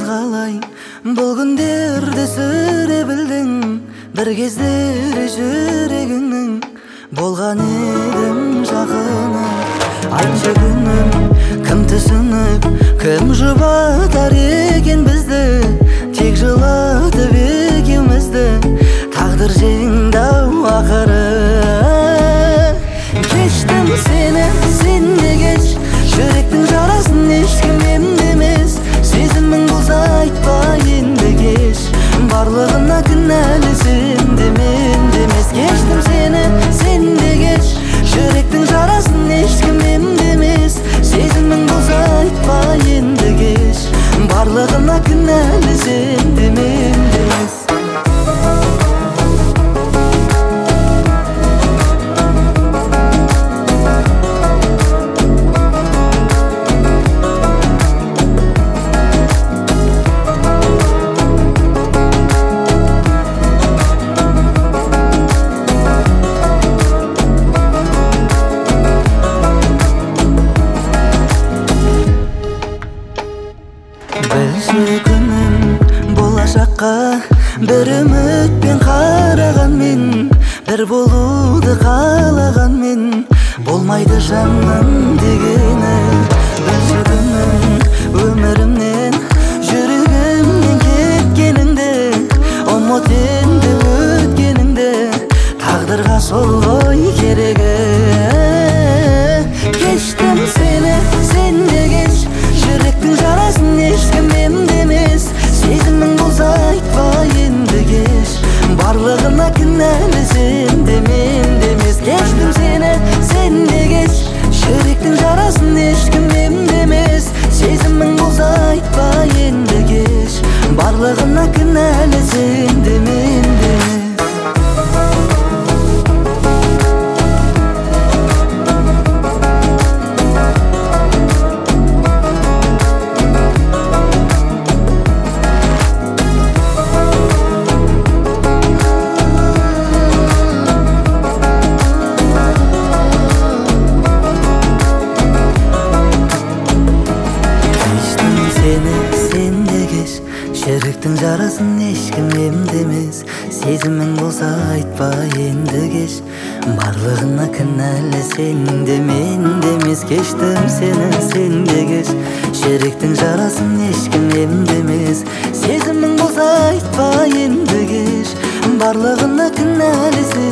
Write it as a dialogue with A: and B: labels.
A: қалай бұл күндерді сүре білдің? Бір кездері жүрегіңнің болған едің жақыны. Айтшы күнім, кім түсініп, кім жұбатар екен бізді? Тек жылатып екеумізді тағдыр жеңді-ау ақыры. Кештім сені, сен де кеш, жүректің жарасын ешкім емдемес. Сезімің болса айтпа енді кеш, барлығына кінәлі сен де мен де емес. Кештім сені, сен де кеш, жүректің жарасын ешкім емдемес. Сезімің болса айтпа енді кеш, барлығына кінәлі сен де мен де емес. Білші күнім, болашаққа бір үмітпен қараған мен, бір болуды қалаған мен, болмайды жанның дегені. Білші күнім, өмірімнен, жүрегімнен кеткеніңді, ұмыт енді өткеніңді, тағдырға сол ғой керегі. Кештім сені, сен де кеш, жүректің жарасын ешкім емдемес. Сезімің болса айтпа енді кеш, барлығына кінәлі сен де мен де емес. Кештім сені, сен де кеш, жүректің жарасын ешкім емдемес. Сезімің болса айтпа енді кеш, барлығына кінәлі сен де мен де емес. Сен де кеш, жүректің жарасын ешкім емдемес. Сезімің болса айтпа енді кеш, барлығына кінәлі сен де мен де емес. Кештім сені, сен де кеш, жүректің жарасын ешкім емдемес. Сезімің болса айтпа енді кеш, барлығына кінәлі сен